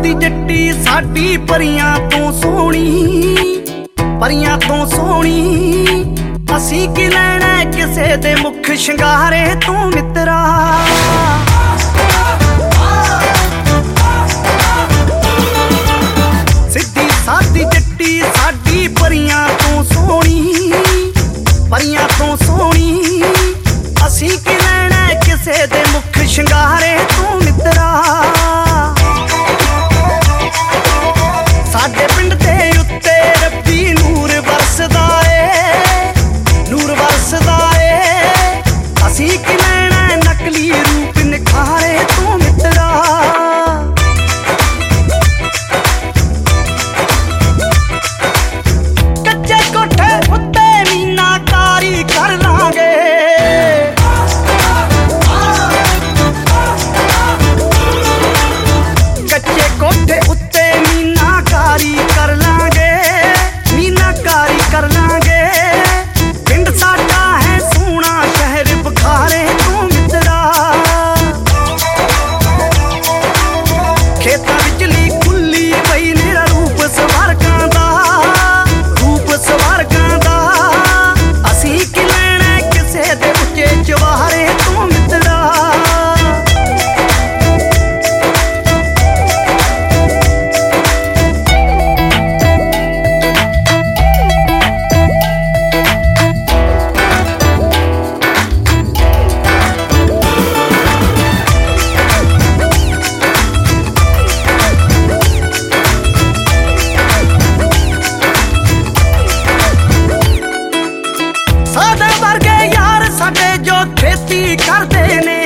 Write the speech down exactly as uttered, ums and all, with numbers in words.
सादी जट्टी साडी परियां तो सोहनी, परियां तो सोहनी। असी की लैना किसे दे मुख शंगारे तू मित्रा। सिद्धी सादी जट्टी साडी परियां तो सोहनी, परियां तो सोहनी। असी की लैना किसे दे मुख शंगारे तू मित्रा। साडे पिंड दे उत्ते रब्बी नूर बरसदा ए, नूर बरसदा ए। असी की लैना नकली रूप निखारे तू मित्रा। कच्चे कोठे उत्ते मीनाकारी कर लांगे, कच्चे कोठे उत्ते मीनाकारी कर लांगे, मीनाकारी कर लांगे। पिंड साडा है सोहना शहर बखारे तू मित्रा। खेतां विचली खुली पई मेरा रूप सवारकां दा, रूप सवारकां दा। असी की लैना किसे दे उच्चे चवारे तू मित्रा। साडे वर्गे यार साडे जो खेती करदे ने,